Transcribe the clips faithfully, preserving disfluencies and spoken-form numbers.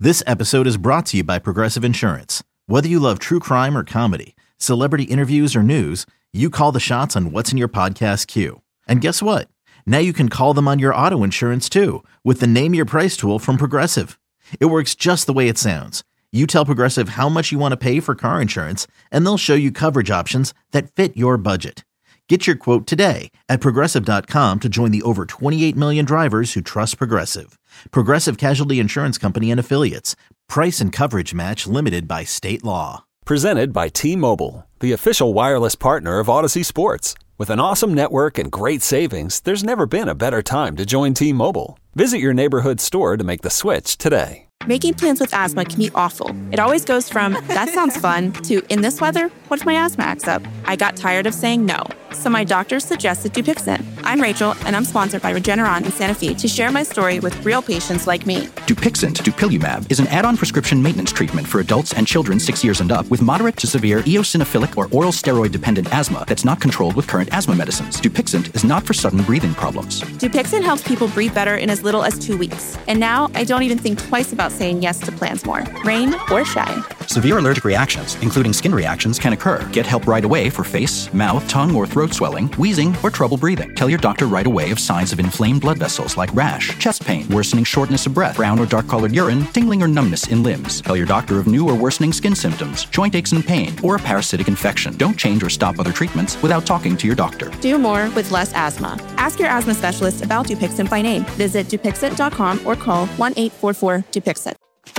This episode is brought to you by Progressive Insurance. Whether you love true crime or comedy, celebrity interviews or news, you call the shots on what's in your podcast queue. And guess what? Now you can call them on your auto insurance too with the Name Your Price tool from Progressive. It works just the way it sounds. You tell Progressive how much you want to pay for car insurance, and they'll show you coverage options that fit your budget. Get your quote today at Progressive dot com to join the over twenty-eight million drivers who trust Progressive. Progressive Casualty Insurance Company and Affiliates. Price and coverage match limited by state law. Presented by T-Mobile, the official wireless partner of Odyssey Sports. With an awesome network and great savings, there's never been a better time to join T-Mobile. Visit your neighborhood store to make the switch today. Making plans with asthma can be awful. It always goes from, that sounds fun, to, in this weather, what if my asthma acts up? I got tired of saying no, so my doctor suggested Dupixent. I'm Rachel, and I'm sponsored by Regeneron in Santa Fe to share my story with real patients like me. Dupixent, dupilumab, is an add-on prescription maintenance treatment for adults and children six years and up with moderate to severe eosinophilic or oral steroid-dependent asthma that's not controlled with current asthma medicines. Dupixent is not for sudden breathing problems. Dupixent helps people breathe better in as little as two weeks. And now, I don't even think twice about saying yes to plans more, rain or shine. Severe allergic reactions, including skin reactions, can occur. Get help right away for face, mouth, tongue, or throat swelling, wheezing, or trouble breathing. Tell your doctor right away of signs of inflamed blood vessels like rash, chest pain, worsening shortness of breath, brown or dark-colored urine, tingling or numbness in limbs. Tell your doctor of new or worsening skin symptoms, joint aches and pain, or a parasitic infection. Don't change or stop other treatments without talking to your doctor. Do more with less asthma. Ask your asthma specialist about Dupixent by name. Visit Dupixent dot com or call one eight four four Dupixent.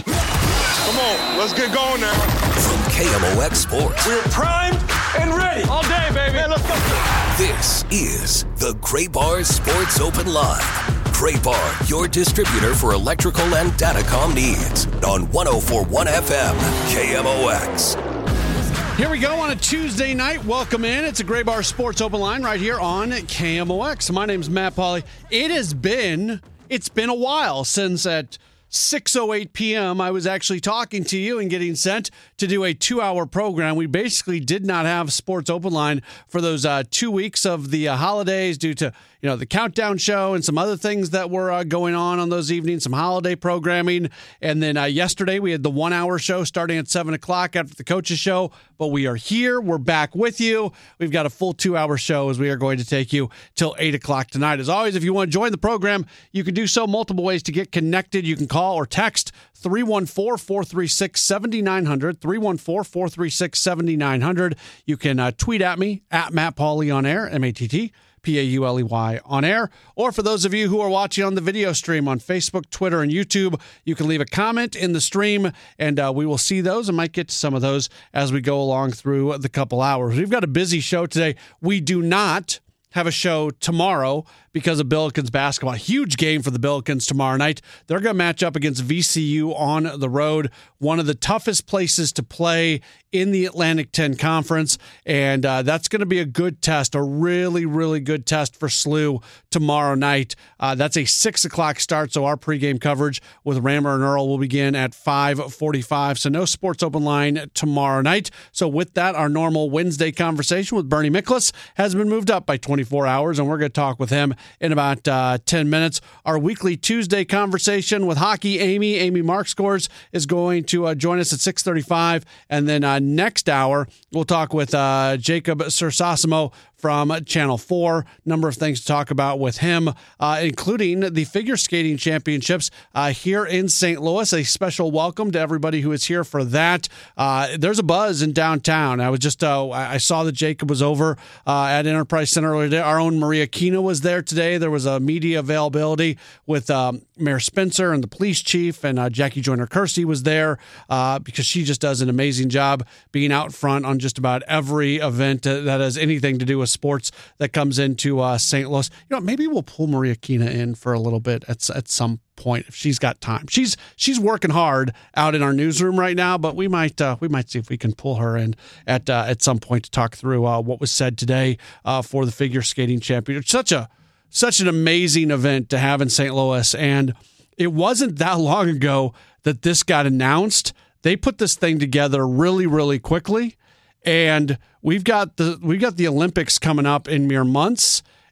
Come on, let's get going now. From K M O X Sports. We're primed and ready. All day, baby. Hey, let's go. This is the Gray Bar Sports Open Live. Gray Bar, your distributor for electrical and datacom needs. On one oh four point one F M, K M O X. Here we go on a Tuesday night. Welcome in. It's a Gray Bar Sports Open Line right here on K M O X. My name's Matt Pauley. It has been, it's been a while since at six oh eight p.m. I was actually talking to you and getting sent to do a two-hour program. We basically did not have Sports Open Line for those uh, two weeks of the uh, holidays due to, you know, the countdown show and some other things that were uh, going on on those evenings, some holiday programming. And then uh, yesterday we had the one-hour show starting at seven o'clock after the coaches show. But we are here. We're back with you. We've got a full two-hour show as we are going to take you till eight o'clock tonight. As always, if you want to join the program, you can do so multiple ways to get connected. You can call or text three one four, four three six, seven nine zero zero, three one four, four three six, seven nine zero zero. You can uh, tweet at me, at Matt Pauley on air, M A T T P A U L E Y on air. Or for those of you who are watching on the video stream on Facebook, Twitter, and YouTube, you can leave a comment in the stream, and uh, we will see those and might get to some of those as we go along through the couple hours. We've got a busy show today. We do not have a show tomorrow because of Billikens basketball. A huge game for the Billikens tomorrow night. They're going to match up against V C U on the road, one of the toughest places to play in the Atlantic ten Conference, and uh, that's going to be a good test, a really, really good test for S L U tomorrow night. Uh, that's a six o'clock start, so our pregame coverage with Rammer and Earl will begin at five forty-five, so no Sports Open Line tomorrow night. So with that, our normal Wednesday conversation with Bernie Miklasz has been moved up by twenty-four hours, and we're going to talk with him in about uh, ten minutes. Our weekly Tuesday conversation with Hockey Amy, Amy Markscores, is going to uh, join us at six thirty-five, and then uh, next hour, we'll talk with uh, Jacob Sersasimo from Channel four. Number of things to talk about with him, uh, including the figure skating championships uh, here in Saint Louis. A special welcome to everybody who is here for that. Uh, there's a buzz in downtown. I was just, uh, I saw that Jacob was over uh, at Enterprise Center earlier today. Our own Maria Kina was there today. There was a media availability with um, Mayor Spencer and the police chief, and uh, Jackie Joyner-Kersey was there uh, because she just does an amazing job being out front on just about every event that has anything to do with sports that comes into uh, Saint Louis. You know, maybe we'll pull Maria Kina in for a little bit at at some point if she's got time. She's she's working hard out in our newsroom right now, but we might uh, we might see if we can pull her in at uh, at some point to talk through uh, what was said today uh, for the figure skating championship. Such a such an amazing event to have in Saint Louis, and it wasn't that long ago that this got announced. They put this thing together really, really quickly, and we've got the we've got the Olympics coming up in mere months,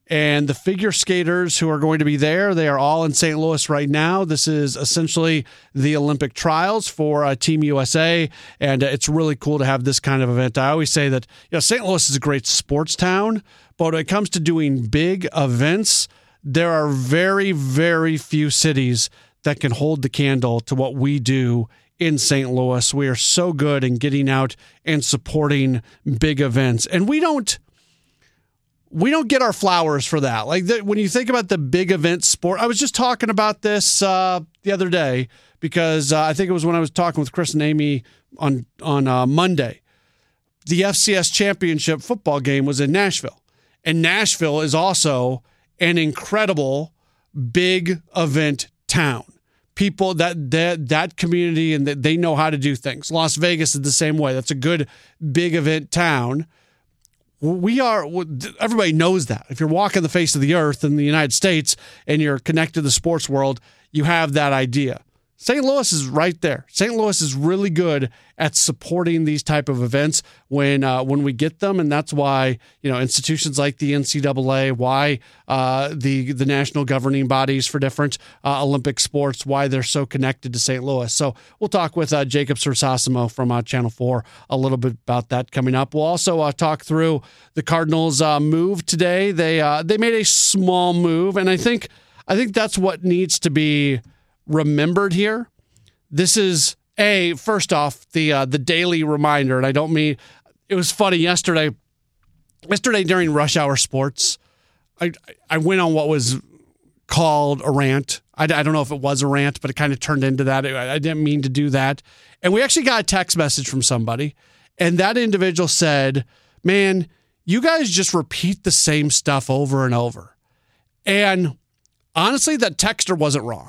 And the figure skaters who are going to be there, they are all in Saint Louis right now. This is essentially the Olympic trials for uh, Team U S A, and uh, it's really cool to have this kind of event. I always say that, you know, Saint Louis is a great sports town, but when it comes to doing big events, there are very, very few cities that can hold the candle to what we do in Saint Louis. We are so good in getting out and supporting big events, and we don't we don't get our flowers for that. Like the, when you think about the big event sport, I was just talking about this uh, the other day because uh, I think it was when I was talking with Chris and Amy on on uh, Monday. The F C S championship football game was in Nashville, and Nashville is also an incredible big event town. People that that that community and that they know how to do things. Las Vegas is the same way. That's a good big event town. We are, everybody knows that. If you're walking the face of the earth in the United States and you're connected to the sports world, you have that idea. Saint Louis is right there. Saint Louis is really good at supporting these type of events when uh, when we get them, and that's why, you know, institutions like the N C double A, why uh, the the national governing bodies for different uh, Olympic sports, why they're so connected to Saint Louis. So we'll talk with uh, Jacob Sersasimo from uh, Channel four a little bit about that coming up. We'll also uh, talk through the Cardinals' uh, move today. They uh, they made a small move, and I think I think that's what needs to be remembered here. This is a first off the uh, the daily reminder, and I don't mean it was funny yesterday. Yesterday during Rush Hour Sports, I I went on what was called a rant. I, I don't know if it was a rant, but it kind of turned into that. I, I didn't mean to do that, and we actually got a text message from somebody, and that individual said, "Man, you guys just repeat the same stuff over and over," and honestly, that texter wasn't wrong.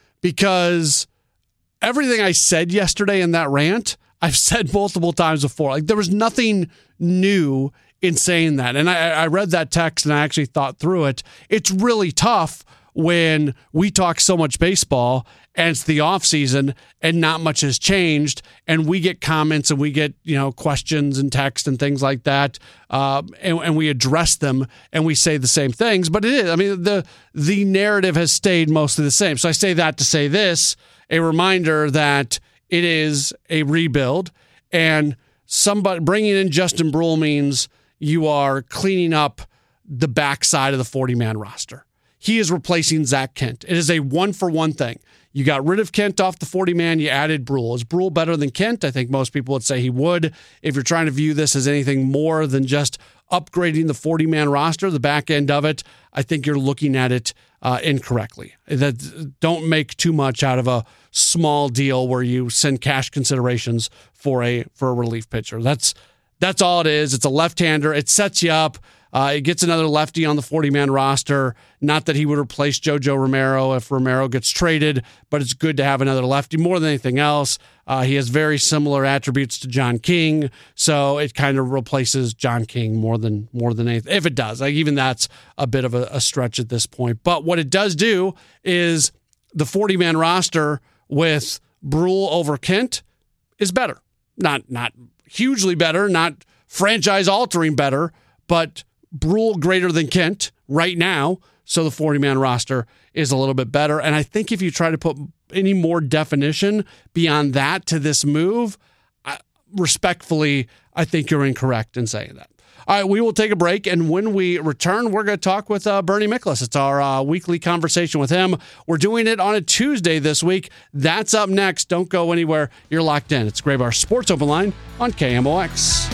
Because everything I said yesterday in that rant, I've said multiple times before. Like there was nothing new in saying that. And I, I read that text and I actually thought through it. It's really tough when we talk so much baseball and it's the off season and not much has changed, and we get comments and we get, you know, questions and text and things like that, uh, and, and we address them and we say the same things. But it is, I mean, the the narrative has stayed mostly the same. So I say that to say this, a reminder that it is a rebuild, and somebody bringing in Justin Bruihl means you are cleaning up the backside of the forty-man roster. He is replacing Zach Kent. It is a one-for-one thing. You got rid of Kent off the forty-man, you added Bruihl. Is Bruihl better than Kent? I think most people would say he would. If you're trying to view this as anything more than just upgrading the forty-man roster, the back end of it, I think you're looking at it uh, incorrectly. That don't make too much out of a small deal where you send cash considerations for a for a relief pitcher. That's that's all it is. It's a left-hander. It sets you up. Uh, it gets another lefty on the forty-man roster. Not that he would replace JoJo Romero if Romero gets traded, but it's good to have another lefty more than anything else. Uh, he has very similar attributes to John King, so it kind of replaces John King more than more than anything. If it does, like even that's a bit of a, a stretch at this point. But what it does do is the forty-man roster with Bruihl over Kent is better. Not not hugely better, not franchise-altering better, but Bruihl greater than Kent right now, so the forty-man roster is a little bit better. And I think if you try to put any more definition beyond that to this move, I, respectfully, I think you're incorrect in saying that. All right, we will take a break, and when we return, we're going to talk with uh, Bernie Miklasz. It's our uh, weekly conversation with him. We're doing it on a Tuesday this week. That's up next. Don't go anywhere. You're locked in. It's Graybar Sports Open Line on K M O X.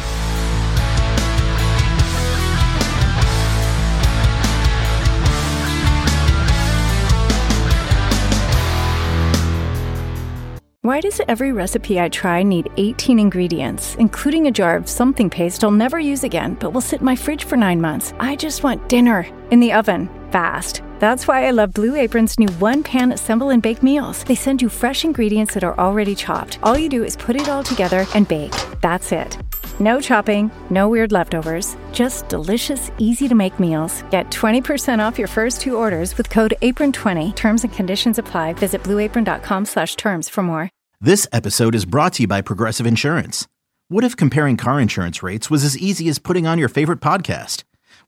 Why does every recipe I try need eighteen ingredients, including a jar of something paste I'll never use again, but will sit in my fridge for nine months? I just want dinner in the oven, fast. That's why I love Blue Apron's new one-pan assemble and bake meals. They send you fresh ingredients that are already chopped. All you do is put it all together and bake. That's it. No chopping, no weird leftovers, just delicious, easy-to-make meals. Get twenty percent off your first two orders with code apron twenty. Terms and conditions apply. Visit blueapron.com slash terms for more. This episode is brought to you by Progressive Insurance. What if comparing car insurance rates was as easy as putting on your favorite podcast?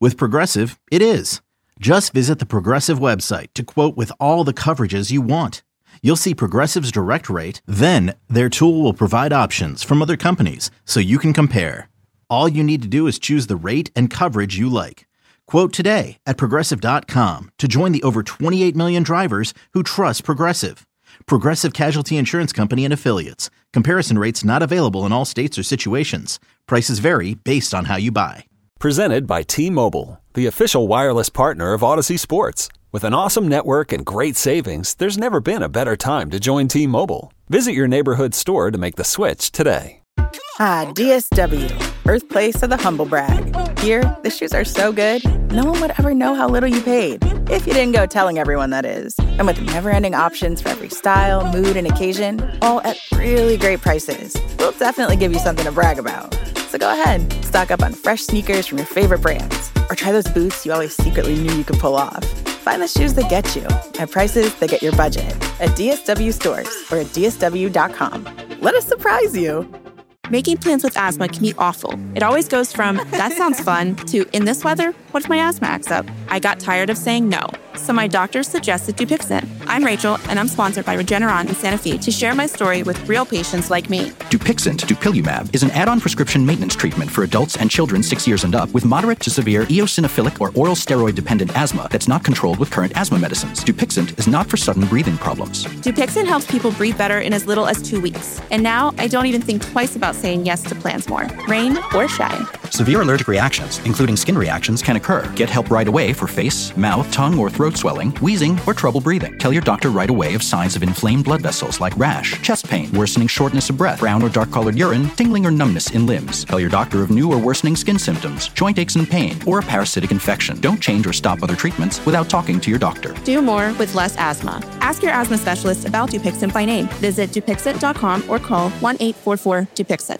With Progressive, it is. Just visit the Progressive website to quote with all the coverages you want. You'll see Progressive's direct rate, then their tool will provide options from other companies so you can compare. All you need to do is choose the rate and coverage you like. Quote today at Progressive dot com to join the over twenty-eight million drivers who trust Progressive. Progressive Casualty Insurance Company and Affiliates. Comparison rates not available in all states or situations. Prices vary based on how you buy. Presented by T-Mobile, the official wireless partner of Odyssey Sports. With an awesome network and great savings, there's never been a better time to join T-Mobile. Visit your neighborhood store to make the switch today. Ah, D S W, birthplace of the humble brag. Here, the shoes are so good, no one would ever know how little you paid. If you didn't go telling everyone, that is. And with never-ending options for every style, mood, and occasion, all at really great prices, we'll definitely give you something to brag about. So go ahead, stock up on fresh sneakers from your favorite brands, or try those boots you always secretly knew you could pull off. Find the shoes that get you at prices that get your budget at D S W stores or at D S W dot com. Let us surprise you. Making plans with asthma can be awful. It always goes from, that sounds fun, to, in this weather, what if my asthma acts up? I got tired of saying no, so my doctor suggested Dupixent. I'm Rachel, and I'm sponsored by Regeneron in Santa Fe to share my story with real patients like me. Dupixent, dupilumab, is an add-on prescription maintenance treatment for adults and children six years and up with moderate to severe eosinophilic or oral steroid-dependent asthma that's not controlled with current asthma medicines. Dupixent is not for sudden breathing problems. Dupixent helps people breathe better in as little as two weeks. And now I don't even think twice about saying yes to plans more, rain or shine. Severe allergic reactions, including skin reactions, can occur. Get help right away for face, mouth, tongue, or throat swelling, wheezing, or trouble breathing. Tell your doctor right away of signs of inflamed blood vessels like rash, chest pain, worsening shortness of breath, brown or dark-colored urine, tingling or numbness in limbs. Tell your doctor of new or worsening skin symptoms, joint aches and pain, or a parasitic infection. Don't change or stop other treatments without talking to your doctor. Do more with less asthma. Ask your asthma specialist about Dupixent by name. Visit Dupixent dot com or call one eight four four Dupixent.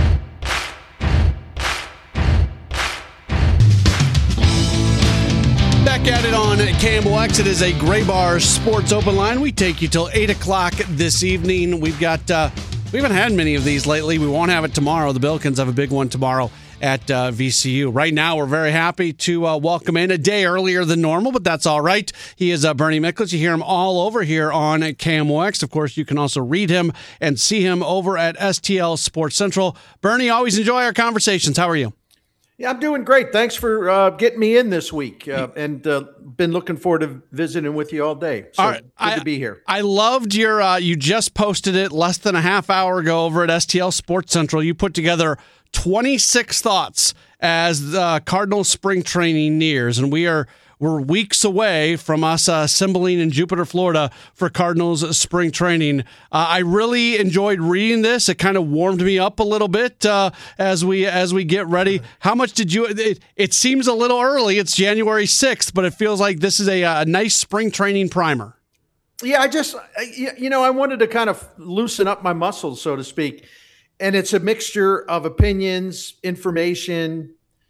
Back at it on K M O X. It is a Graybar Sports Open Line. We take you till eight o'clock this evening. We've got, uh, we haven't had many of these lately. We won't have it tomorrow. The Billikens have a big one tomorrow at uh, V C U. Right now, we're very happy to uh, welcome in a day earlier than normal, but that's all right. He is uh, Bernie Miklasz. You hear him all over here on K M O X. Of course, you can also read him and see him over at S T L Sports Central. Bernie, always enjoy our conversations. How are you? Yeah, I'm doing great. Thanks for uh, getting me in this week, uh, and uh, been looking forward to visiting with you all day. So all right. good I, to be here. I loved your. Uh, you just posted it less than a half hour ago over at S T L Sports Central. You put together twenty-six thoughts as the Cardinals spring training nears, and we are. We're weeks away from us uh, assembling in Jupiter, Florida for Cardinals spring training. Uh, I really enjoyed reading this. It kind of warmed me up a little bit uh, as we as we get ready. How much did you? It, it seems a little early. It's January sixth, but it feels like this is a, a nice spring training primer. Yeah, I just you know I wanted to kind of loosen up my muscles, so to speak, and it's a mixture of opinions, information.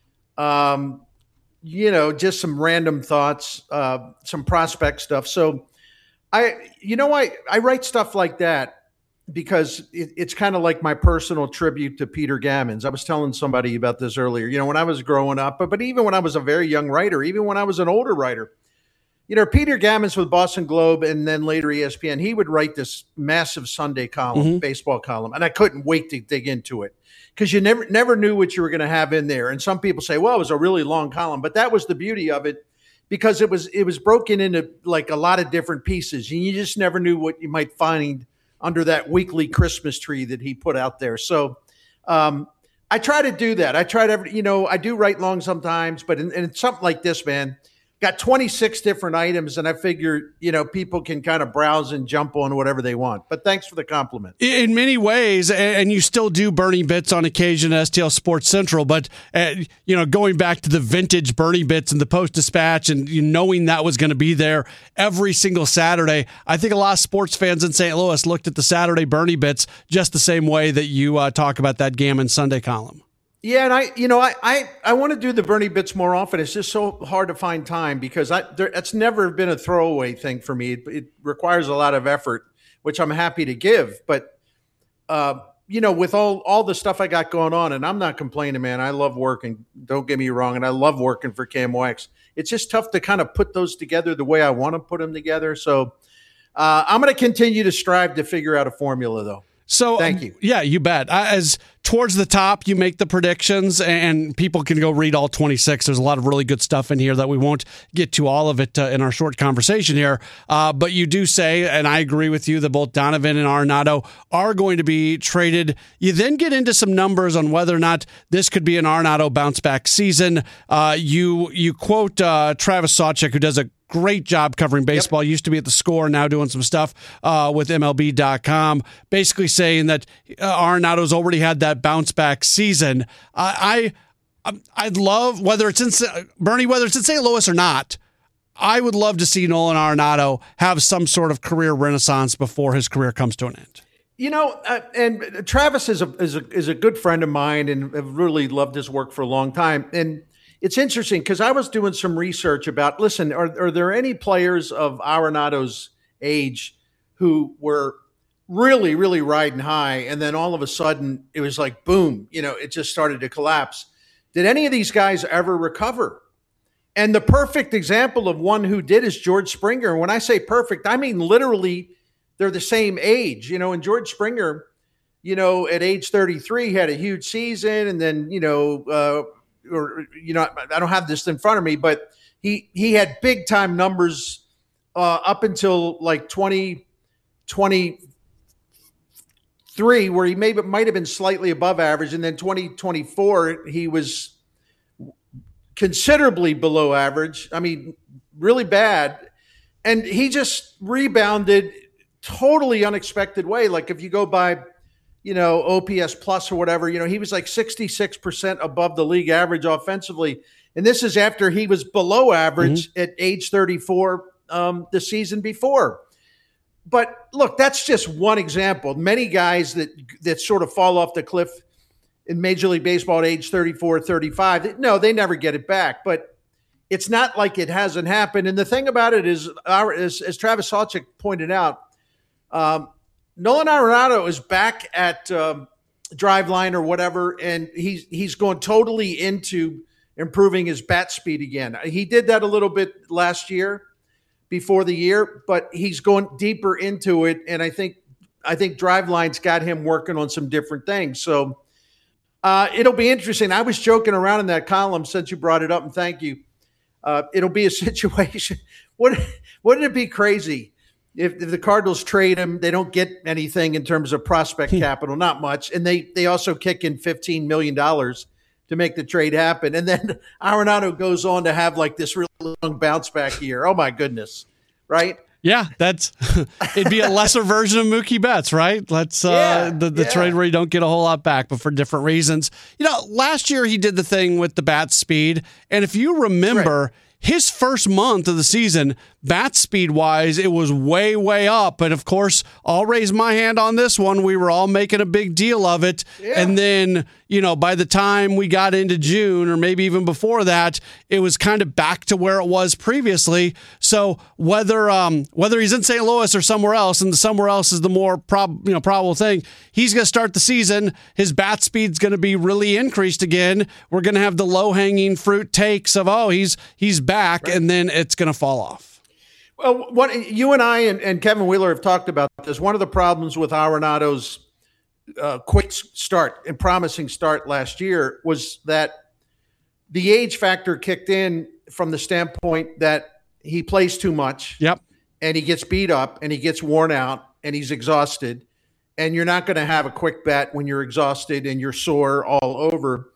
Um, you know, just some random thoughts, uh, some prospect stuff. So I, you know, I, I write stuff like that because it, it's kind of like my personal tribute to Peter Gammons. I was telling somebody about this earlier, you know, when I was growing up, but, but even when I was a very young writer, even when I was an older writer, you know, Peter Gammons with Boston Globe and then later E S P N, he would write this massive Sunday column, mm-hmm. baseball column. And I couldn't wait to dig into it. Because you never never knew what you were going to have in there. And some people say, well, it was a really long column. But that was the beauty of it because it was it was broken into like a lot of different pieces. And you just never knew what you might find under that weekly Christmas tree that he put out there. So um, I try to do that. I try to, you know, I do write long sometimes. But in, in something like this, man, got twenty-six different items, and I figure, you know, people can kind of browse and jump on whatever they want. But thanks for the compliment. In many ways, and you still do Bernie Bits on occasion at S T L Sports Central, but, uh, you know, going back to the vintage Bernie Bits and the Post-Dispatch and you knowing that was going to be there every single Saturday, I think a lot of sports fans in Saint Louis looked at the Saturday Bernie Bits just the same way that you uh, talk about that Gammon Sunday column. Yeah, and I, you know, I, I, I want to do the Bernie Bits more often. It's just so hard to find time because I, there, it's never been a throwaway thing for me. It, it requires a lot of effort, which I'm happy to give. But uh, you know, with all, all the stuff I got going on, and I'm not complaining, man. I love working. Don't get me wrong. And I love working for K M O X. It's just tough to kind of put those together the way I want to put them together. So uh, I'm going to continue to strive to figure out a formula, though. So thank you. Yeah, you bet. As towards the top, you make the predictions, and people can go read all twenty-six. There's a lot of really good stuff in here that we won't get to all of it uh, in our short conversation here. Uh, but you do say, and I agree with you, that both Donovan and Arenado are going to be traded. You then get into some numbers on whether or not this could be an Arenado bounce back season. Uh, you you quote uh, Travis Sawchik, who does a great job covering baseball. Yep. Used to be at the Score, now doing some stuff uh, with M L B dot com, basically saying that uh, Arenado's already had that bounce back season. I, I I'd love, whether it's in Bernie, whether it's in Saint Louis or not, I would love to see Nolan Arenado have some sort of career renaissance before his career comes to an end. You know, uh, and Travis is a, is a is a good friend of mine, and have really loved his work for a long time. And it's interesting because I was doing some research about, listen, are, are there any players of Arenado's age who were really, really riding high, and then all of a sudden it was like, boom, you know, it just started to collapse? Did any of these guys ever recover? And the perfect example of one who did is George Springer. And when I say perfect, I mean literally they're the same age, you know, and George Springer, you know, at age thirty-three had a huge season, and then, you know, uh, or, you know, I don't have this in front of me, but he, he had big time numbers uh, up until like twenty twenty-three, where he maybe might have been slightly above average. And then twenty twenty-four, he was considerably below average. I mean, really bad. And he just rebounded totally unexpected way. Like if you go by, you know, O P S plus or whatever, you know, he was like sixty-six percent above the league average offensively. And this is after he was below average mm-hmm. at age thirty-four um, the season before. But look, that's just one example. Many guys that, that sort of fall off the cliff in Major League Baseball at age thirty-four, thirty-five, no, they never get it back. But it's not like it hasn't happened. And the thing about it is, our, as, as Travis Sawchik pointed out, um, Nolan Arenado is back at um, Driveline or whatever, and he's he's going totally into improving his bat speed again. He did that a little bit last year, before the year, but he's going deeper into it, and I think I think Driveline's got him working on some different things. So uh, it'll be interesting. I was joking around in that column since you brought it up, and thank you. Uh, it'll be a situation. Would wouldn't it be crazy? If, if the Cardinals trade him, they don't get anything in terms of prospect capital, not much. And they they also kick in fifteen million dollars to make the trade happen. And then Arenado goes on to have like this really long bounce back year. Oh, my goodness. Right? Yeah, that's it'd be a lesser version of Mookie Betts, right? Let's uh, yeah, the, the yeah. trade where you don't get a whole lot back, but for different reasons. You know, last year he did the thing with the bat speed. And if you remember, right. his first month of the season, bat speed wise, it was way, way up. And of course, I'll raise my hand on this one. We were all making a big deal of it. Yeah. And then, you know, by the time we got into June, or maybe even before that, it was kind of back to where it was previously. So whether um, whether he's in Saint Louis or somewhere else, and the somewhere else is the more prob- you know, probable thing, he's going to start the season. His bat speed's going to be really increased again. We're going to have the low-hanging fruit takes of, oh, he's he's back, right. and then it's going to fall off. Well, what you and I and, and Kevin Wheeler have talked about this. One of the problems with Arenado's uh, quick start and promising start last year was that the age factor kicked in from the standpoint that he plays too much. Yep. And he gets beat up and he gets worn out and he's exhausted. And you're not going to have a quick bat when you're exhausted and you're sore all over.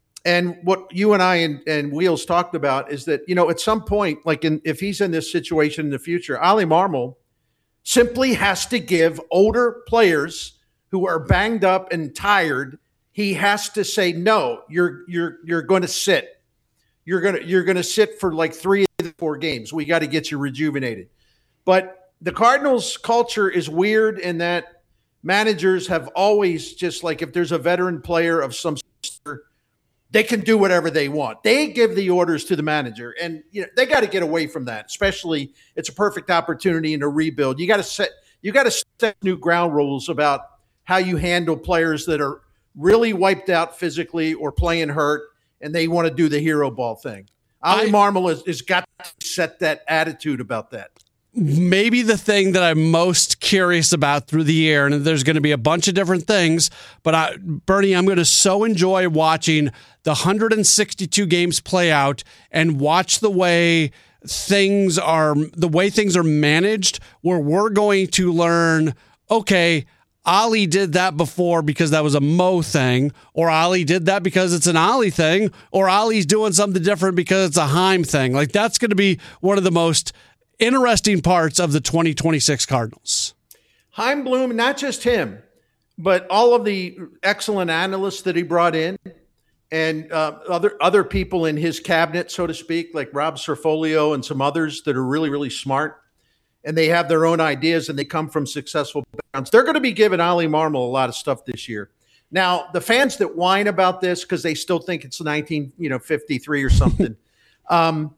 And what you and I and, and Wheels talked about is that, you know, at some point, like in, if he's in this situation in the future, Oli Marmol simply has to give older players who are banged up and tired, he has to say, no, you're you're you're going to sit. You're going to you're going to sit for like three of the four games. We got to get you rejuvenated. But the Cardinals culture is weird in that managers have always just like, if there's a veteran player of some sort, they can do whatever they want. They give the orders to the manager, and you know they got to get away from that. Especially, it's a perfect opportunity in a rebuild. You got to set, you got to set new ground rules about how you handle players that are really wiped out physically or playing hurt, and they want to do the hero ball thing. Ollie Marmol has, has got to set that attitude about that. Maybe the thing that I'm most curious about through the year, and there's going to be a bunch of different things, but I, Bernie, I'm going to so enjoy watching the one hundred sixty-two games play out and watch the way things are, the way things are managed, where we're going to learn, okay, Ollie did that before because that was a Mo thing, or Ollie did that because it's an Ollie thing, or Ollie's doing something different because it's a Heim thing. Like, that's going to be one of the most interesting parts of the twenty twenty-six Cardinals. Chaim Bloom, not just him, but all of the excellent analysts that he brought in, and uh, other other people in his cabinet, so to speak, like Rob Cerfolio and some others that are really, really smart, and they have their own ideas and they come from successful backgrounds. They're going to be giving Ollie Marmol a lot of stuff this year. Now, the fans that whine about this because they still think it's nineteen, you know, fifty-three or something. um,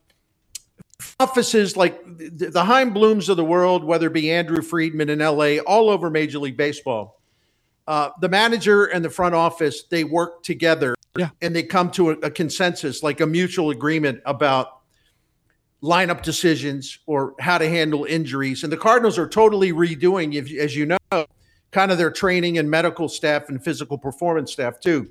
Offices like the, the Chaim Blooms of the world, whether it be Andrew Friedman in L A, all over Major League Baseball, uh, the manager and the front office, they work together, yeah. and they come to a, a consensus, like a mutual agreement about lineup decisions or how to handle injuries. And the Cardinals are totally redoing, if, as you know, kind of their training and medical staff and physical performance staff too.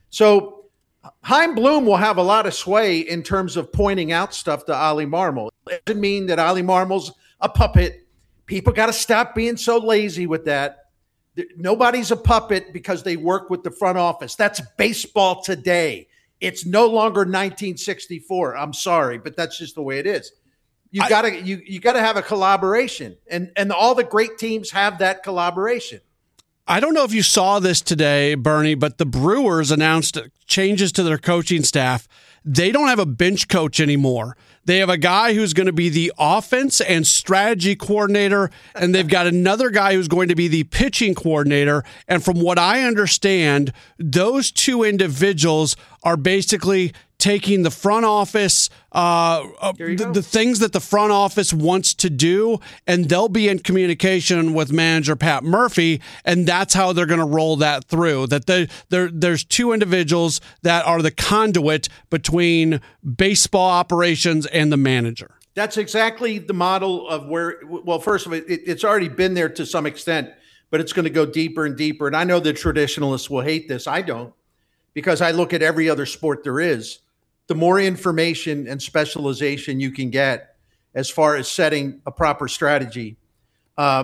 So Chaim Bloom will have a lot of sway in terms of pointing out stuff to Ollie Marmol. It doesn't mean that Ollie Marmol's a puppet. People got to stop being so lazy with that. Nobody's a puppet because they work with the front office. That's baseball today. It's no longer nineteen sixty-four. I'm sorry, but that's just the way it is. You got to you you got to have a collaboration, and and all the great teams have that collaboration. I don't know if you saw this today, Bernie, but the Brewers announced changes to their coaching staff. They don't have a bench coach anymore. They have a guy who's going to be the offense and strategy coordinator, and they've got another guy who's going to be the pitching coordinator. And from what I understand, those two individuals are basically taking the front office, uh, uh, the, the things that the front office wants to do, and they'll be in communication with manager Pat Murphy, and that's how they're going to roll that through. That they, there, there's two individuals that are the conduit between baseball operations and the manager. That's exactly the model of where, well, first of all, it, it's already been there to some extent, but it's going to go deeper and deeper. And I know the traditionalists will hate this. I don't, because I look at every other sport there is. The more information and specialization you can get as far as setting a proper strategy, uh,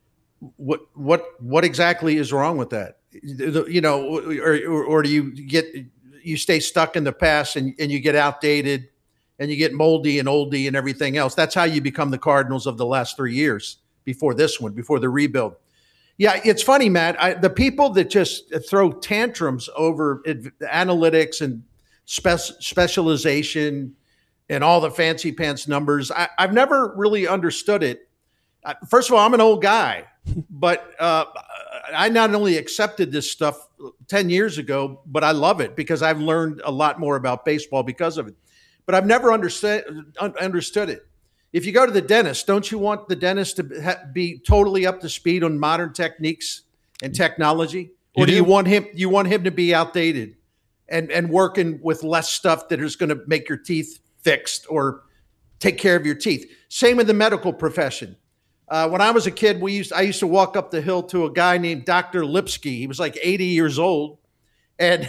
what what what exactly is wrong with that? You know, or, or, or do you get you stay stuck in the past and, and you get outdated and you get moldy and oldie and everything else? That's how you become the Cardinals of the last three years before this one, before the rebuild. Yeah, it's funny, Matt. I, the people that just throw tantrums over it, analytics and Spe- specialization and all the fancy pants numbers, I, I've never really understood it. Uh, first of all, I'm an old guy, but uh, I not only accepted this stuff ten years ago, but I love it because I've learned a lot more about baseball because of it. But I've never understood un- understood it. If you go to the dentist, don't you want the dentist to ha- be totally up to speed on modern techniques and technology? Or you do, do you want him you want him to be outdated and, and working with less stuff that is going to make your teeth fixed or take care of your teeth? Same in the medical profession. Uh, when I was a kid, we used I used to walk up the hill to a guy named Doctor Lipsky. He was like eighty years old, and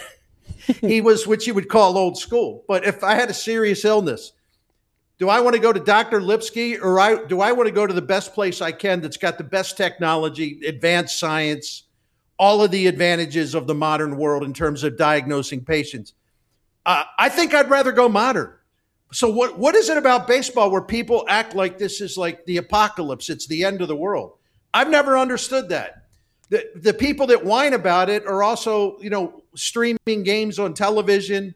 he was what you would call old school. But if I had a serious illness, do I want to go to Doctor Lipsky, or I, do I want to go to the best place I can that's got the best technology, advanced science, all of the advantages of the modern world in terms of diagnosing patients? Uh, I think I'd rather go modern. So what, what is it about baseball where people act like this is like the apocalypse? It's the end of the world. I've never understood that. The, the people that whine about it are also, you know, streaming games on television,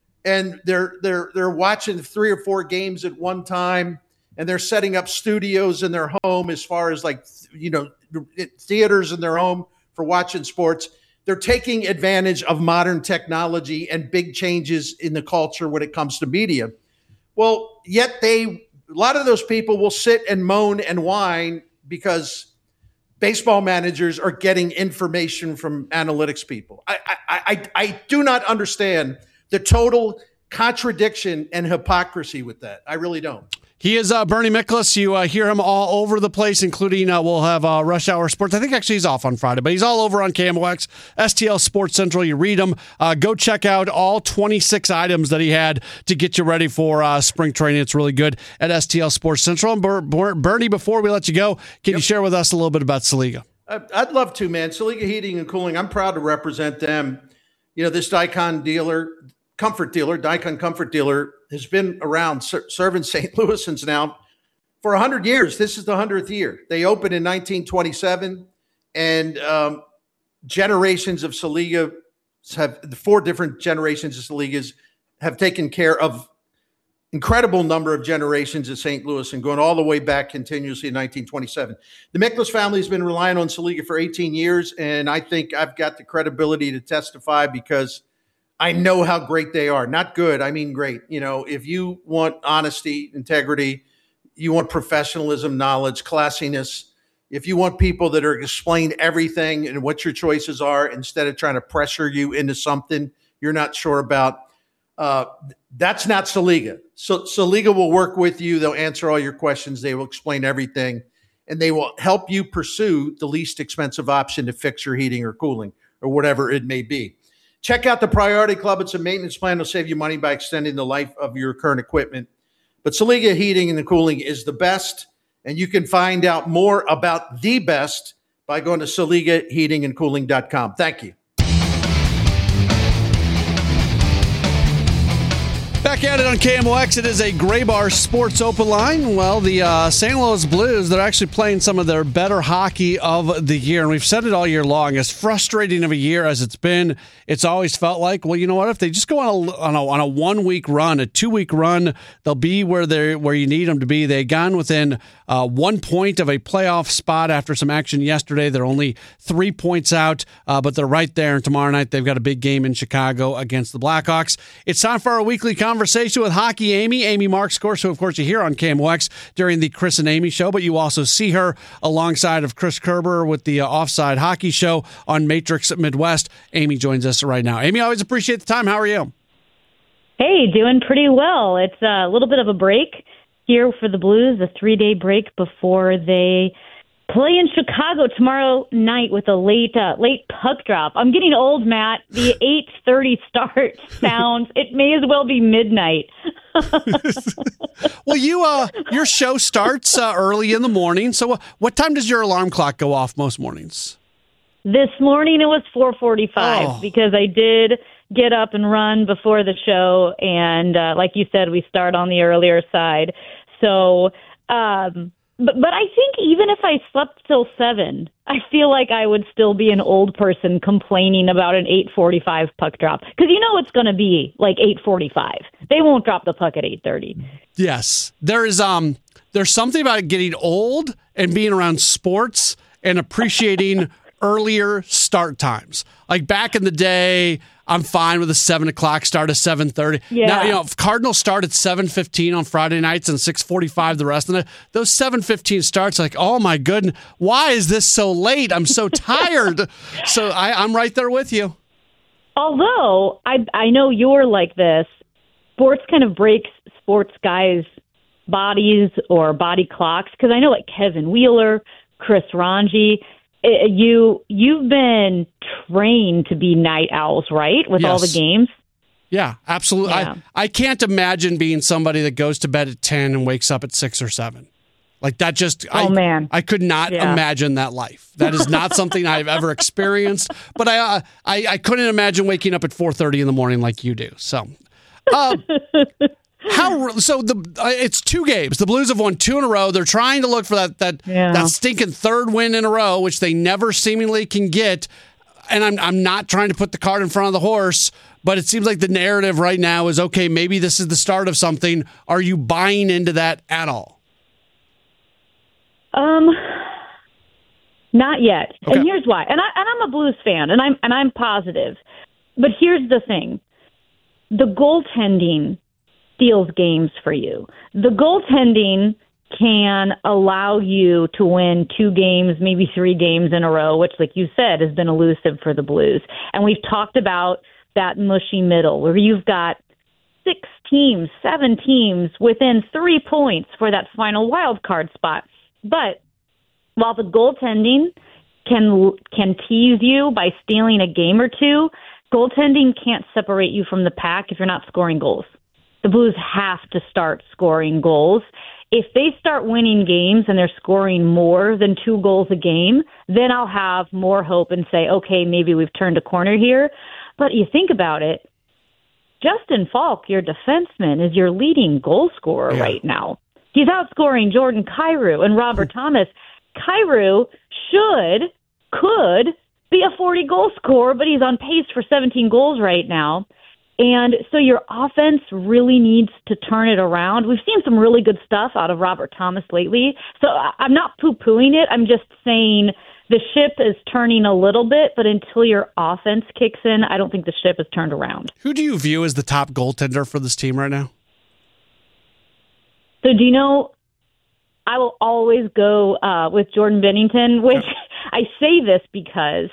and they're they're they're watching three or four games at one time, and they're setting up studios in their home as far as like, you know, theaters in their home for watching sports. They're taking advantage of modern technology and big changes in the culture when it comes to media. Well, yet they, a lot of those people will sit and moan and whine because baseball managers are getting information from analytics people. I, I, I, I do not understand the total contradiction and hypocrisy with that. I really don't. He is uh, Bernie Miklasz. You uh, hear him all over the place, including uh, we'll have uh, Rush Hour Sports. I think actually he's off on Friday, but he's all over on K M O X, S T L Sports Central. You read him. Uh, go check out all twenty-six items that he had to get you ready for uh, spring training. It's really good at S T L Sports Central. And Ber- Ber- Bernie, before we let you go, can yep. you share with us a little bit about Saliga? I'd love to, man. Saliga Heating and Cooling. I'm proud to represent them. You know, this Dicon dealer, comfort dealer, Dicon comfort dealer has been around ser- serving Saint Louisans now for one hundred years. This is the hundredth year. They opened in nineteen twenty-seven, and um, generations of Saliga have, the four different generations of Saligas have taken care of incredible number of generations of Saint Louis and going all the way back continuously in nineteen twenty-seven. The Miklasz family has been relying on Saliga for eighteen years, and I think I've got the credibility to testify because I know how great they are. Not good, I mean great. You know, if you want honesty, integrity, you want professionalism, knowledge, classiness, if you want people that are explain everything and what your choices are instead of trying to pressure you into something you're not sure about, uh, that's not Saliga. So Saliga will work with you. They'll answer all your questions. They will explain everything, and they will help you pursue the least expensive option to fix your heating or cooling or whatever it may be. Check out the Priority Club. It's a maintenance plan. It'll save you money by extending the life of your current equipment. But Saliga Heating and Cooling is the best, and you can find out more about the best by going to saliga heating and cooling dot com. Thank you. Back at it on K M O X. It is a Graybar Sports Open Line. Well, the uh, Saint Louis Blues, they're actually playing some of their better hockey of the year. And we've said it all year long. As frustrating of a year as it's been, it's always felt like, well, you know what? If they just go on a, on a, on a one-week run, a two-week run, they'll be where they're where you need them to be. They've gone within uh, one point of a playoff spot after some action yesterday. They're only three points out, uh, but they're right there. And tomorrow night, they've got a big game in Chicago against the Blackhawks. It's time for our weekly conversation. Conversation with Hockey Amy, Amy Marks, of course, who of course you hear on K M O X during the Chris and Amy show, but you also see her alongside of Chris Kerber with the uh, Offside Hockey Show on Matrix Midwest. Amy joins us right now. Amy, I always appreciate the time. How are you? Hey, doing pretty well. It's a little bit of a break here for the Blues, a three-day break before they play in Chicago tomorrow night with a late uh, late puck drop. I'm getting old, Matt. The eight thirty start sounds, it may as well be midnight. Well, you uh, your show starts uh, early in the morning. So uh, what time does your alarm clock go off most mornings? This morning it was four forty-five oh. because I did get up and run before the show. And uh, like you said, we start on the earlier side. So... Um, But but I think even if I slept till seven, I feel like I would still be an old person complaining about an eight forty-five puck drop. Because you know it's going to be like eight forty-five. They won't drop the puck at eight thirty. Yes. There is um there's something about getting old and being around sports and appreciating earlier start times. Like back in the day, I'm fine with a seven o'clock start, a seven thirty. Yeah. Now, you know, if Cardinals start at seven fifteen on Friday nights and six forty-five the rest of the night, those seven fifteen starts, like, oh my goodness, why is this so late? I'm so tired. So I, I'm right there with you. Although, I, I know you're like this, sports kind of breaks sports guys' bodies or body clocks, because I know like Kevin Wheeler, Chris Ranji, It, you you've been trained to be night owls, right? With yes. all the games. Yeah, absolutely. Yeah. I, I can't imagine being somebody that goes to bed at ten and wakes up at six or seven. Like that just oh I, man. I could not yeah. imagine that life. That is not something I've ever experienced. But I, uh, I I couldn't imagine waking up at four thirty in the morning like you do. So. Uh, How so? The uh, it's two games. The Blues have won two in a row. They're trying to look for that that yeah. that stinking third win in a row, which they never seemingly can get. And I'm I'm not trying to put the cart in front of the horse, but it seems like the narrative right now is okay. Maybe this is the start of something. Are you buying into that at all? Um, not yet. Okay. And here's why. And I and I'm a Blues fan, and I'm and I'm positive. But here's the thing: the goaltending steals games for you. The goaltending can allow you to win two games, maybe three games in a row, which, like you said, has been elusive for the Blues. And we've talked about that mushy middle where you've got six teams, seven teams within three points for that final wild card spot. But while the goaltending can can tease you by stealing a game or two, goaltending can't separate you from the pack if you're not scoring goals. The Blues have to start scoring goals. If they start winning games and they're scoring more than two goals a game, then I'll have more hope and say, okay, maybe we've turned a corner here. But you think about it, Justin Falk, your defenseman, is your leading goal scorer yeah. right now. He's outscoring Jordan Kyrou and Robert Thomas. Kyrou should, could be a forty-goal scorer, but he's on pace for seventeen goals right now. And so your offense really needs to turn it around. We've seen some really good stuff out of Robert Thomas lately. So I'm not poo-pooing it. I'm just saying the ship is turning a little bit, but until your offense kicks in, I don't think the ship is turned around. Who do you view as the top goaltender for this team right now? So do you know, I will always go uh, with Jordan Binnington, which I say this because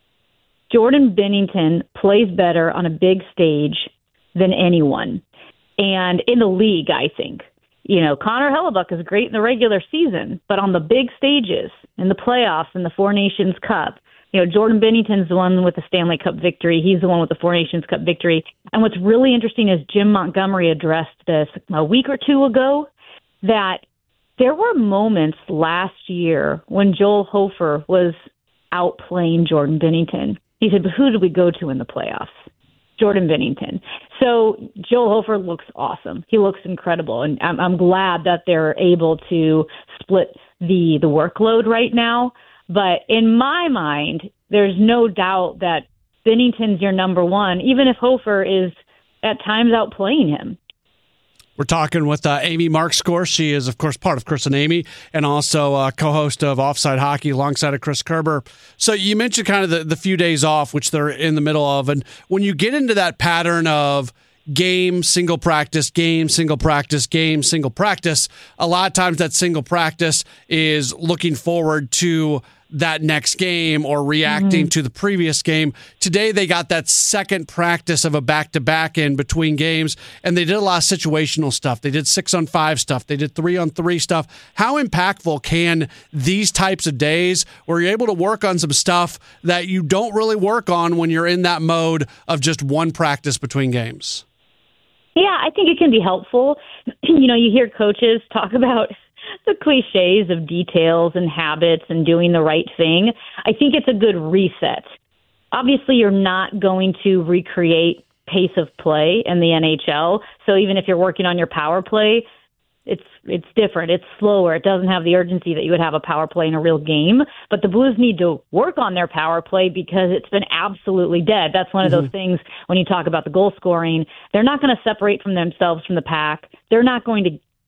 Jordan Binnington plays better on a big stage than anyone. And in the league, I think. You know, Connor Hellebuyck is great in the regular season, but on the big stages, in the playoffs, in the Four Nations Cup, you know, Jordan Binnington's the one with the Stanley Cup victory. He's the one with the Four Nations Cup victory. And what's really interesting is Jim Montgomery addressed this a week or two ago, that there were moments last year when Joel Hofer was outplaying Jordan Binnington. He said, but who did we go to in the playoffs? Jordan Binnington. So Joel Hofer looks awesome. He looks incredible. And I'm, I'm glad that they're able to split the, the workload right now. But in my mind, there's no doubt that Binnington's your number one, even if Hofer is at times outplaying him. We're talking with uh, Amy Markscore. She is, of course, part of Chris and Amy, and also uh, co-host of Offside Hockey alongside of Chris Kerber. So you mentioned kind of the, the few days off, which they're in the middle of. And when you get into that pattern of game, single practice, game, single practice, game, single practice, a lot of times that single practice is looking forward to that next game or reacting mm-hmm. to the previous game. Today, they got that second practice of a back-to-back in between games, and they did a lot of situational stuff. They did six-on-five stuff. They did three-on-three stuff. How impactful can these types of days where you're able to work on some stuff that you don't really work on when you're in that mode of just one practice between games? Yeah, I think it can be helpful. You know, you hear coaches talk about the cliches of details and habits and doing the right thing. I think it's a good reset. Obviously, you're not going to recreate pace of play in the N H L. So even if you're working on your power play, it's it's different. It's slower. It doesn't have the urgency that you would have a power play in a real game. But the Blues need to work on their power play because it's been absolutely dead. That's one of those mm-hmm. things when you talk about the goal scoring. They're not going to separate from themselves from the pack. They're not going to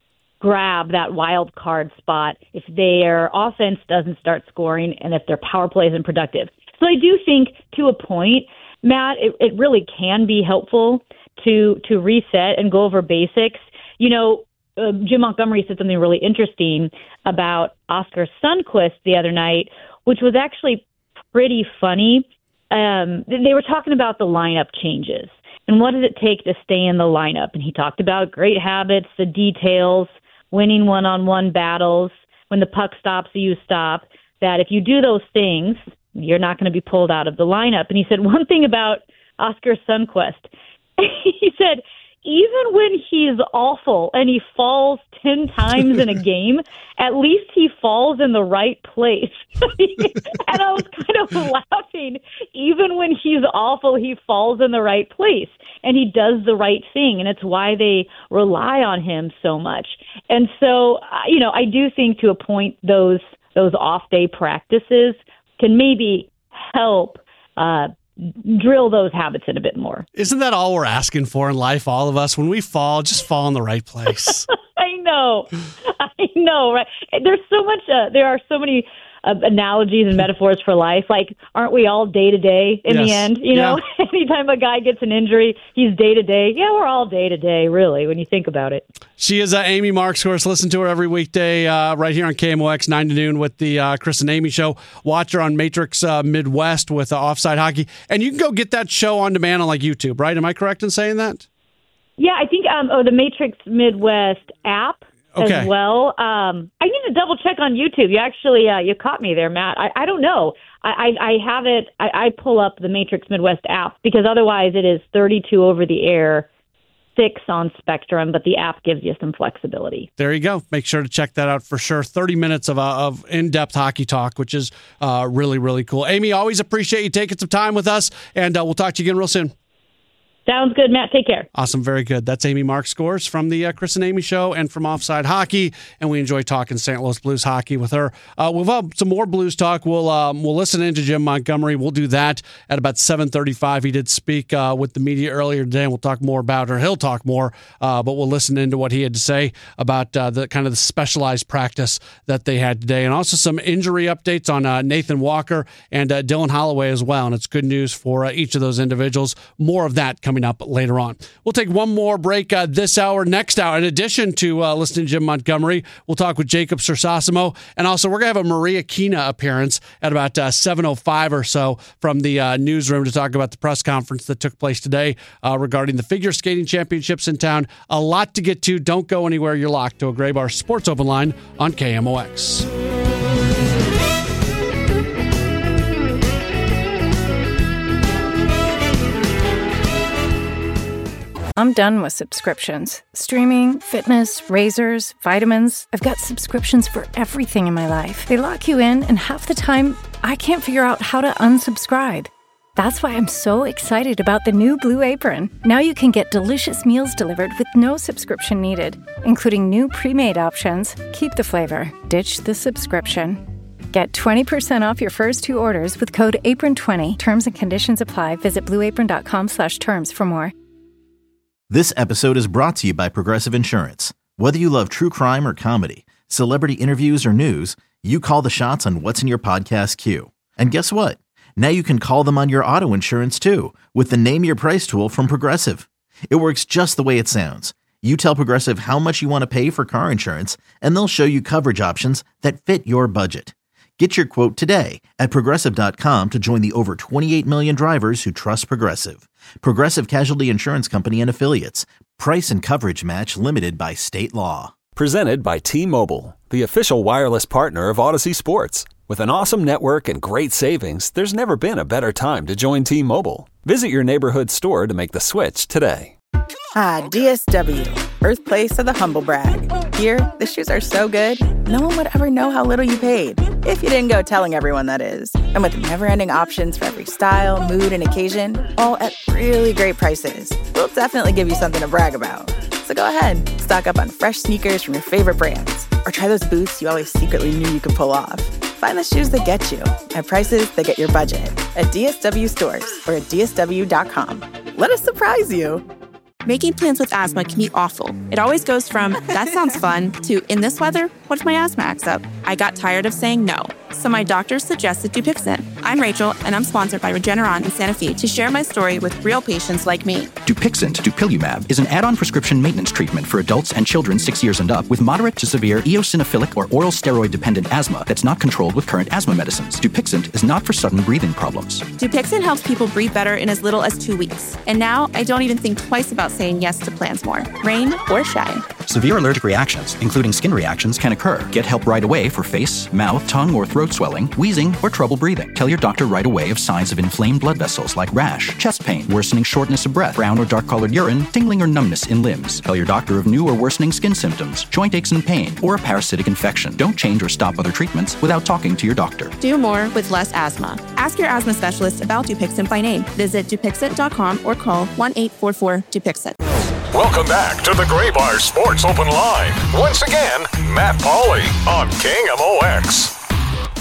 grab that wild card spot if their offense doesn't start scoring and if their power play isn't productive. So I do think, to a point, Matt, it, it really can be helpful to to reset and go over basics. You know, uh, Jim Montgomery said something really interesting about Oskar Sundqvist the other night, which was actually pretty funny. Um, they were talking about the lineup changes and what does it take to stay in the lineup. And he talked about great habits, the details, winning one-on-one battles, when the puck stops, you stop, that if you do those things, you're not going to be pulled out of the lineup. And he said one thing about Oskar Sundqvist. He said, even when he's awful and he falls ten times in a game, at least he falls in the right place. And I was kind of laughing. Even when he's awful, he falls in the right place and he does the right thing. And it's why they rely on him so much. And so, you know, I do think to a point those those off-day practices can maybe help uh drill those habits in a bit more. Isn't that all we're asking for in life, all of us? When we fall, just fall in the right place. I know. I know, right? There's so much, uh, there are so many uh, analogies and metaphors for life. Like, aren't we all day to day in Yes. the end? You know, Yeah. anytime a guy gets an injury, he's day to day. Yeah, we're all day to day, really, when you think about it. She is uh, Amy Marks, of course. Listen to her every weekday uh, right here on K M O X, nine to noon with the uh, Chris and Amy show. Watch her on Matrix uh, Midwest with uh, Offside Hockey. And you can go get that show on demand on like YouTube, right? Am I correct in saying that? Yeah, I think um, oh the Matrix Midwest app Okay. as well. Um, I need to double check on YouTube. You actually uh, you caught me there, Matt. I, I don't know. I, I, I have it. I, I pull up the Matrix Midwest app because otherwise it is thirty-two over the air, six on Spectrum, but the app gives you some flexibility. There you go. Make sure to check that out for sure. thirty minutes of uh, of in-depth hockey talk, which is uh, really, really cool. Amy, always appreciate you taking some time with us, and uh, we'll talk to you again real soon. Sounds good, Matt. Take care. Awesome. Very good. That's Amy Marks Scores from the uh, Chris and Amy show and from Offside Hockey. And we enjoy talking Saint Louis Blues hockey with her. Uh, we'll have some more Blues talk. We'll um, we'll listen into Jim Montgomery. We'll do that at about seven thirty-five. He did speak uh, with the media earlier today, and we'll talk more about her. He'll talk more, uh, but we'll listen into what he had to say about uh, the kind of the specialized practice that they had today. And also some injury updates on uh, Nathan Walker and uh, Dylan Holloway as well. And it's good news for uh, each of those individuals. More of that coming up later on. We'll take one more break uh, this hour. Next hour, in addition to uh, listening to Jim Montgomery, we'll talk with Jacob Sersasimo. And also, we're going to have a Maria Kina appearance at about uh, seven oh five or so from the uh, newsroom to talk about the press conference that took place today uh, regarding the figure skating championships in town. A lot to get to. Don't go anywhere. You're locked to a Gray Bar Sports Open Line on K M O X. I'm done with subscriptions. Streaming, fitness, razors, vitamins. I've got subscriptions for everything in my life. They lock you in, and half the time, I can't figure out how to unsubscribe. That's why I'm so excited about the new Blue Apron. Now you can get delicious meals delivered with no subscription needed, including new pre-made options. Keep the flavor, ditch the subscription. Get twenty percent off your first two orders with code apron twenty. Terms and conditions apply. Visit blueapron.com slash terms for more. This episode is brought to you by Progressive Insurance. Whether you love true crime or comedy, celebrity interviews or news, you call the shots on what's in your podcast queue. And guess what? Now you can call them on your auto insurance too with the Name Your Price tool from Progressive. It works just the way it sounds. You tell Progressive how much you want to pay for car insurance, and they'll show you coverage options that fit your budget. Get your quote today at Progressive dot com to join the over twenty-eight million drivers who trust Progressive. Progressive Casualty Insurance Company and Affiliates. Price and coverage match limited by state law. Presented by T-Mobile, the official wireless partner of Odyssey Sports. With an awesome network and great savings, there's never been a better time to join T-Mobile. Visit your neighborhood store to make the switch today. Ah, D S W, birthplace of the humble brag. Here, the shoes are so good, no one would ever know how little you paid. If you didn't go telling everyone, that is. And with never-ending options for every style, mood, and occasion, all at really great prices, we'll definitely give you something to brag about. So go ahead, stock up on fresh sneakers from your favorite brands, or try those boots you always secretly knew you could pull off. Find the shoes that get you at prices that get your budget at D S W stores or at D S W dot com. Let us surprise you. Making plans with asthma can be awful. It always goes from, that sounds fun, to, in this weather, what if my asthma acts up? I got tired of saying no, so my doctor suggested Dupixent. I'm Rachel, and I'm sponsored by Regeneron in Santa Fe to share my story with real patients like me. Dupixent, dupilumab, is an add-on prescription maintenance treatment for adults and children six years and up with moderate to severe eosinophilic or oral steroid-dependent asthma that's not controlled with current asthma medicines. Dupixent is not for sudden breathing problems. Dupixent helps people breathe better in as little as two weeks. And now, I don't even think twice about saying yes to plans more, rain or shine. Severe allergic reactions, including skin reactions, can occur. Get help right away for face, mouth, tongue, or throat swelling, wheezing, or trouble breathing. Tell your doctor right away of signs of inflamed blood vessels like rash, chest pain, worsening shortness of breath, brown or dark-colored urine, tingling or numbness in limbs. Tell your doctor of new or worsening skin symptoms, joint aches and pain, or a parasitic infection. Don't change or stop other treatments without talking to your doctor. Do more with less asthma. Ask your asthma specialist about Dupixent by name. Visit Dupixent dot com or call one eight four four Dupixent. Welcome back to the Gray Bar Sports Open Line. Once again, Matt Pauley on K M O X.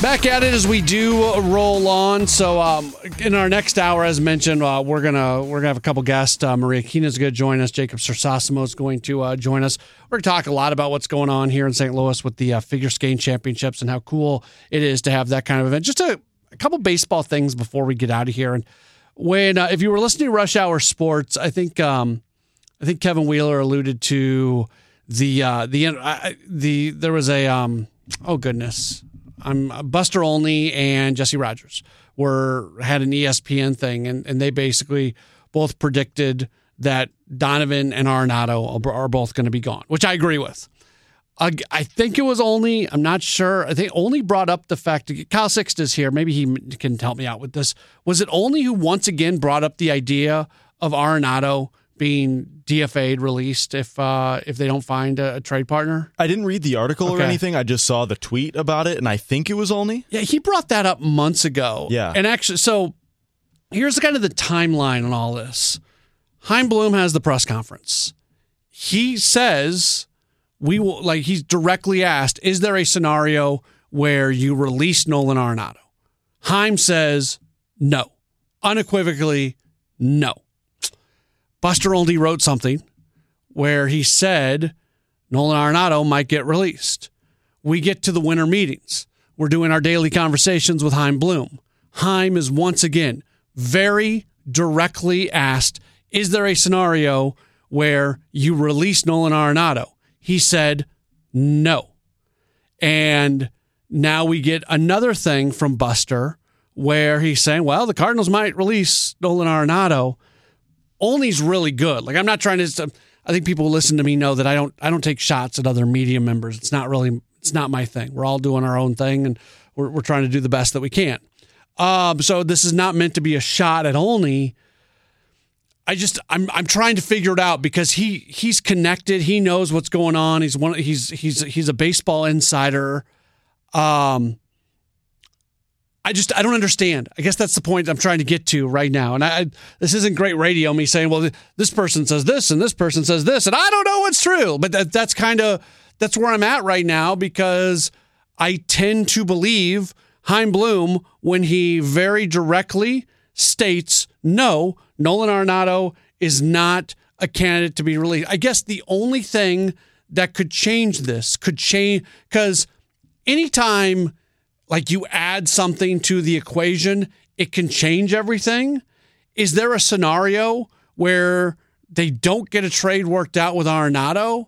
Back at it as we do roll on. So um, in our next hour, as mentioned, uh, we're gonna we're gonna have a couple guests. Uh, Maria Keenan's going to join us. Jacob Sersasimo is going to uh, join us. We're going to talk a lot about what's going on here in Saint Louis with the uh, figure skating championships and how cool it is to have that kind of event. Just a, a couple baseball things before we get out of here. And when uh, if you were listening to Rush Hour Sports, I think um, I think Kevin Wheeler alluded to the uh, the uh, the there was a um, oh goodness. I'm Buster Olney and Jesse Rogers were had an E S P N thing, and, and they basically both predicted that Donovan and Arenado are both going to be gone, which I agree with. I, I think it was Olney. I'm not sure. I think Olney brought up the fact that Kyle Sixt is here. Maybe he can help me out with this. Was it Olney who once again brought up the idea of Arenado being D F A'd, released if uh, if they don't find a, a trade partner? I didn't read the article okay. or anything. I just saw the tweet about it, and I think it was Olney. Yeah, he brought that up months ago. Yeah. And actually, so here's kind of the timeline on all this. Chaim Bloom has the press conference. He says, we will, like, he's directly asked, is there a scenario where you release Nolan Arenado? Chaim says, no. Unequivocally, no. Buster Olney wrote something where he said Nolan Arenado might get released. We get to the winter meetings. We're doing our daily conversations with Chaim Bloom. Chaim is once again very directly asked, is there a scenario where you release Nolan Arenado? He said no. And now we get another thing from Buster where he's saying, well, the Cardinals might release Nolan Arenado. Olney's really good. Like, I'm not trying to, I think people who listen to me know that I don't, I don't take shots at other media members. It's not really, it's not my thing. We're all doing our own thing, and we're, we're trying to do the best that we can. Um, so this is not meant to be a shot at Olney. I just, I'm, I'm trying to figure it out because he, he's connected. He knows what's going on. He's one, he's, he's, he's a baseball insider. Um, I just, I don't understand. I guess that's the point I'm trying to get to right now. And I, I this isn't great radio, me saying, well, this person says this and this person says this, and I don't know what's true. But that, that's kind of, that's where I'm at right now, because I tend to believe Chaim Bloom when he very directly states, no, Nolan Arenado is not a candidate to be released. I guess the only thing that could change this, could change, because anytime like you add something to the equation, it can change everything. Is there a scenario where they don't get a trade worked out with Arenado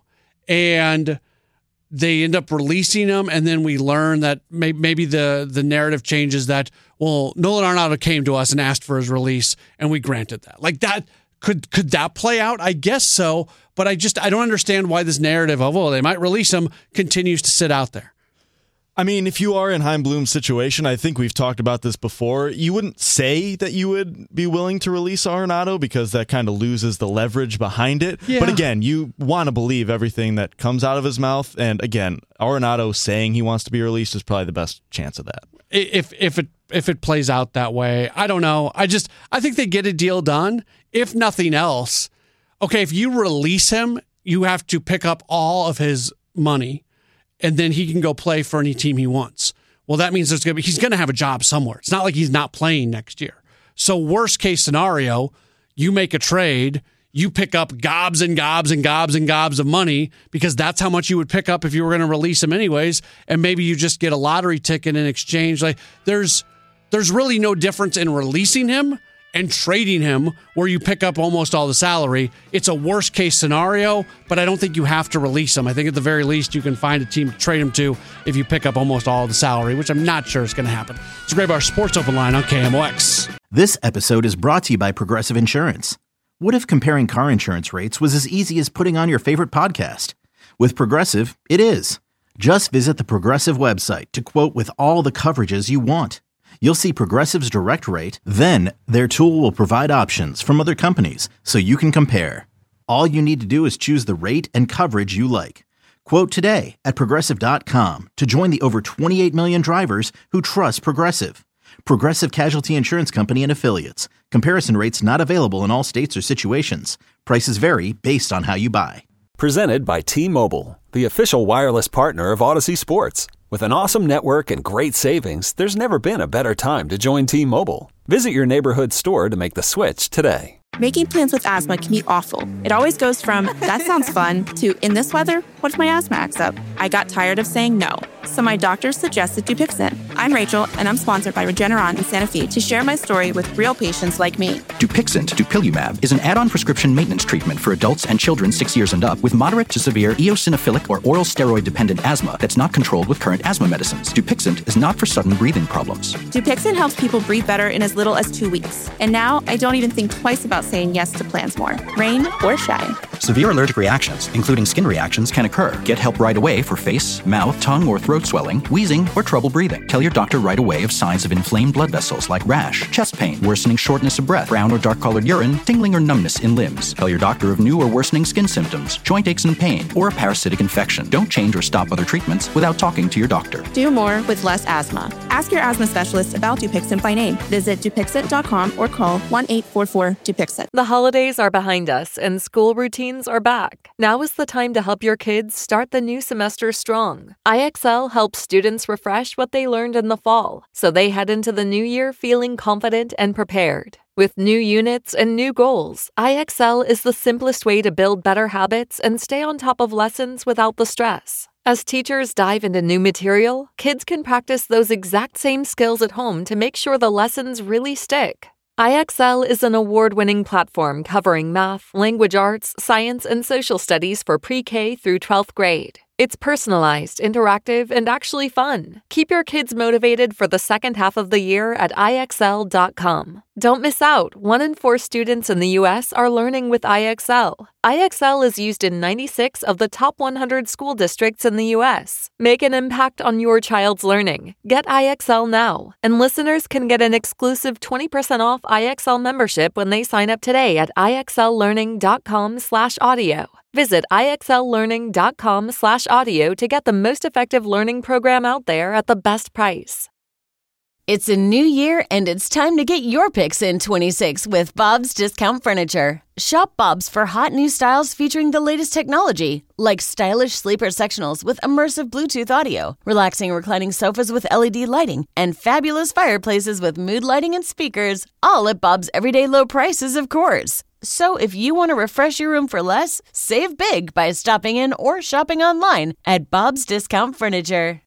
and they end up releasing him, and then we learn that maybe the, the narrative changes that, well, Nolan Arenado came to us and asked for his release, and we granted that. Like that, could could that play out? I guess so, but I just, I don't understand why this narrative of, well, they might release him continues to sit out there. I mean, if you are in Chaim Bloom's situation, I think we've talked about this before, you wouldn't say that you would be willing to release Arenado because that kind of loses the leverage behind it. Yeah. But again, you want to believe everything that comes out of his mouth. And again, Arenado saying he wants to be released is probably the best chance of that. If if it if it plays out that way, I don't know. I just I think they get a deal done. If nothing else, okay, if you release him, you have to pick up all of his money, and then he can go play for any team he wants. Well, that means there's gonna be, he's going to have a job somewhere. It's not like he's not playing next year. So worst case scenario, you make a trade, you pick up gobs and gobs and gobs and gobs of money because that's how much you would pick up if you were going to release him anyways, and maybe you just get a lottery ticket in exchange. Like there's there's really no difference in releasing him and trading him where you pick up almost all the salary. It's a worst case scenario, but I don't think you have to release him. I think at the very least you can find a team to trade him to if you pick up almost all the salary, which I'm not sure is going to happen. It's a Grey Bar Sports Open Line on K M O X. This episode is brought to you by Progressive Insurance. What if comparing car insurance rates was as easy as putting on your favorite podcast? With Progressive, it is. Just visit the Progressive website to quote with all the coverages you want. You'll see Progressive's direct rate, then their tool will provide options from other companies so you can compare. All you need to do is choose the rate and coverage you like. Quote today at Progressive dot com to join the over twenty-eight million drivers who trust Progressive. Progressive Casualty Insurance Company and Affiliates. Comparison rates not available in all states or situations. Prices vary based on how you buy. Presented by T-Mobile, the official wireless partner of Odyssey Sports. With an awesome network and great savings, there's never been a better time to join T-Mobile. Visit your neighborhood store to make the switch today. Making plans with asthma can be awful. It always goes from, that sounds fun, to, in this weather, what if my asthma acts up? I got tired of saying no, so my doctor suggested Dupixent. I'm Rachel, and I'm sponsored by Regeneron in Santa Fe to share my story with real patients like me. Dupixent, dupilumab, is an add-on prescription maintenance treatment for adults and children six years and up with moderate to severe eosinophilic or oral steroid-dependent asthma that's not controlled with current asthma medicines. Dupixent is not for sudden breathing problems. Dupixent helps people breathe better in as little as two weeks. And now, I don't even think twice about saying yes to plans more, rain or shine. Severe allergic reactions, including skin reactions, can occur. Get help right away for face, mouth, tongue, or throat swelling, wheezing, or trouble breathing. Tell your doctor right away of signs of inflamed blood vessels like rash, chest pain, worsening shortness of breath, brown or dark-colored urine, tingling or numbness in limbs. Tell your doctor of new or worsening skin symptoms, joint aches and pain, or a parasitic infection. Don't change or stop other treatments without talking to your doctor. Do more with less asthma. Ask your asthma specialist about Dupixent by name. Visit Dupixent dot com or call one eight four four Dupixent. The holidays are behind us and school routines are back. Now is the time to help your kids start the new semester strong. I X L helps students refresh what they learned in the fall, so they head into the new year feeling confident and prepared. With new units and new goals, I X L is the simplest way to build better habits and stay on top of lessons without the stress. As teachers dive into new material, kids can practice those exact same skills at home to make sure the lessons really stick. I X L is an award-winning platform covering math, language arts, science, and social studies for pre-K through twelfth grade. It's personalized, interactive, and actually fun. Keep your kids motivated for the second half of the year at I X L dot com. Don't miss out. One in four students in the U S are learning with I X L. I X L is used in ninety-six of the top one hundred school districts in the U S. Make an impact on your child's learning. Get I X L now. And listeners can get an exclusive twenty percent off I X L membership when they sign up today at I X L learning dot com slash audio. Visit I X L learning dot com slash audio to get the most effective learning program out there at the best price. It's a new year and it's time to get your picks in twenty-six with Bob's Discount Furniture. Shop Bob's for hot new styles featuring the latest technology, like stylish sleeper sectionals with immersive Bluetooth audio, relaxing reclining sofas with L E D lighting, and fabulous fireplaces with mood lighting and speakers, all at Bob's everyday low prices, of course. So if you want to refresh your room for less, save big by stopping in or shopping online at Bob's Discount Furniture.